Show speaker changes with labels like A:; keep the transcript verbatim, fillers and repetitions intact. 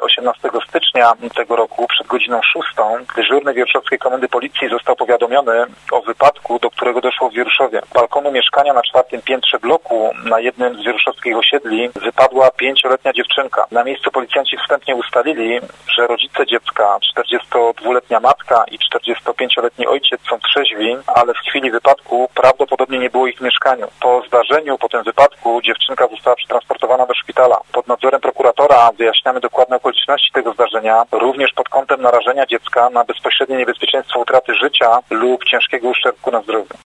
A: osiemnastego stycznia tego roku przed godziną szóstą dyżurny Wieruszowskiej Komendy Policji został powiadomiony o wypadku, do którego doszło w Wieruszowie. Z balkonu mieszkania na czwartym piętrze bloku na jednym z wieruszowskich osiedli wypadła pięcioletnia dziewczynka. Na miejscu policjanci wstępnie ustalili, że rodzice dziecka, czterdziestodwuletnia matka i czterdziestopięcioletni ojciec są trzeźwi, ale w chwili wypadku prawdopodobnie nie było ich w mieszkaniu. Po zdarzeniu, po tym wypadku dziewczynka została przetransportowana do szpitala. Pod nadzorem prokuratora wyjaśniamy dokładne okoliczności tego zdarzenia, również pod kątem narażenia dziecka na bezpośrednie niebezpieczeństwo utraty życia lub ciężkiego uszczerbku na zdrowiu.